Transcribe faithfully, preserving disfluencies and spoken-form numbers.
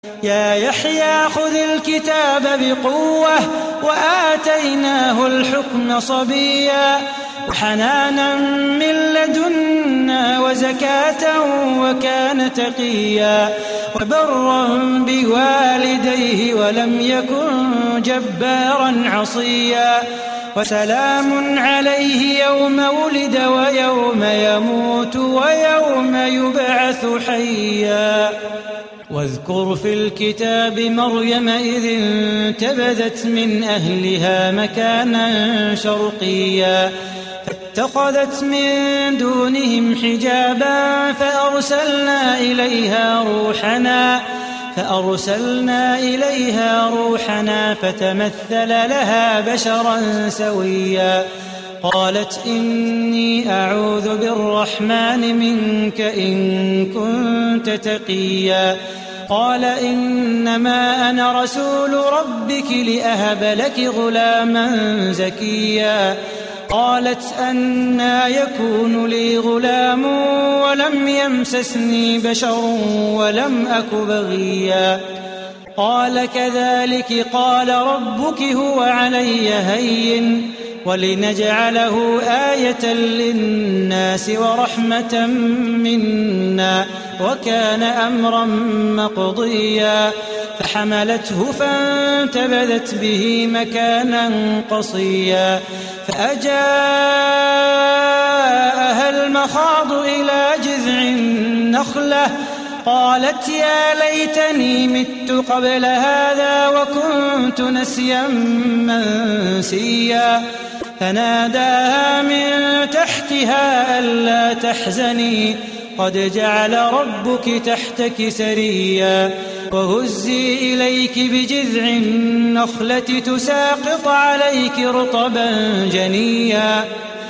يا يحيى خذ الكتاب بقوة وآتيناه الحكم صبيا وحنانا من لدنا وزكاة وكان تقيا وبرا بوالديه ولم يكن جبارا عصيا وسلام عليه يوم ولد ويوم يموت ويوم يبعث حيا واذكر في الكتاب مريم إذ انتبذت من أهلها مكانا شرقيا فاتخذت من دونهم حجابا فأرسلنا إليها روحنا فأرسلنا إليها روحنا فتمثل لها بشرا سويا قالت إني أعوذ بالرحمن منك إن كنت تقيا قال إنما أنا رسول ربك لأهب لك غلاما زكيا قالت أنى يكون لي غلام ولم يمسسني بشر ولم أك بغيا قال كذلك قال ربك هو علي هين ولنجعله آية للناس ورحمة منا وكان أمرا مقضيا فحملته فانتبذت به مكانا قصيا فأجاءها المخاض إلى جذع النخلة قالت يا ليتني مت قبل هذا وكنت نسيا منسيا فناداها من تحتها ألا تحزني قد جعل ربك تحتك سريا وهزي إليك بجذع النخلة تساقط عليك رطبا جنيا